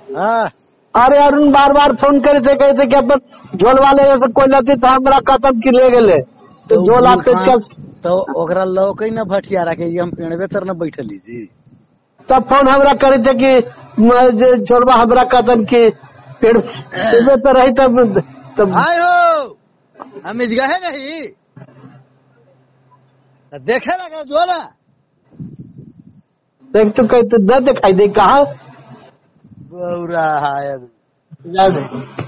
हाँ अरे अरुण बार बार फोन करे थे, कहते कि अपन झोल वाले से कोई लती तो हमरा खत्म की ले गए तो झोला पेचकस तो ओकरा लौके न भटिया रखे हम पेड़वे तर न बैठली जी। तब फोन हमरा करे थे कि झोलवा हमरा खत्म की पेड़ तो रही तब आए हो हम इस गए नहीं देखे लगा झोला देख तो कहते न दिखाई दे कहा बौरा है।